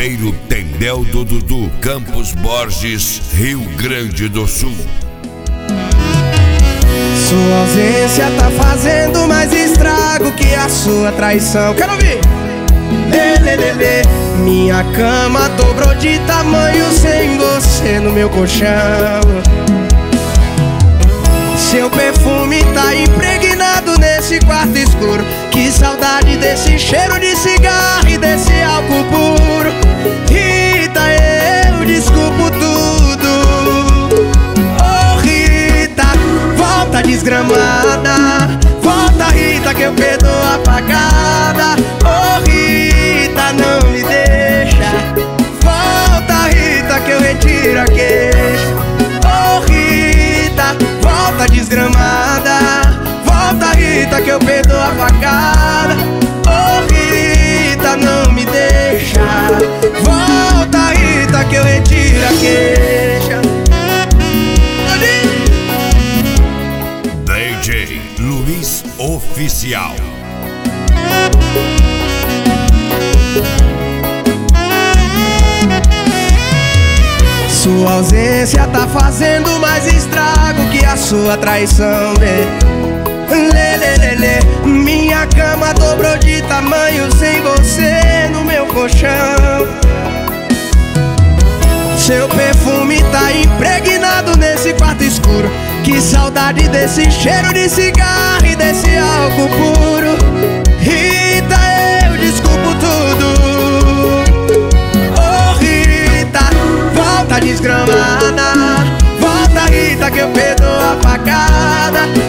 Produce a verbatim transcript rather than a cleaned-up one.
Barbeiro Tendel do Dudu, Campos Borges, Rio Grande do Sul. Sua ausência tá fazendo mais estrago que a sua traição. Quero ouvir! Lê, lê, lê, lê. Minha cama dobrou de tamanho sem você no meu colchão. Seu perfume tá impregnado nesse quarto escuro. Que saudade desse cheiro de cigarro e desse álcool puro. Rita, eu desculpo tudo. Oh Rita, volta desgramada. Volta Rita que eu perdoo a pagada. Oh Rita, não me deixa. Volta Rita que eu retiro a queixa. Oh Rita, volta desgramada. Volta Rita que eu perdoo a facada. Oh Rita, não me deixa. Volta Rita que eu retiro a queixa. D J Luiz Oficial. Sua ausência tá fazendo mais estrago que a sua traição, né? Lê, lê, lê, lê. Minha cama dobrou de tamanho sem você no meu colchão. Seu perfume tá impregnado nesse quarto escuro. Que saudade desse cheiro de cigarro e desse álcool puro. Rita, eu desculpo tudo. Oh Rita, volta desgramada. Volta Rita que eu perdoo a facada.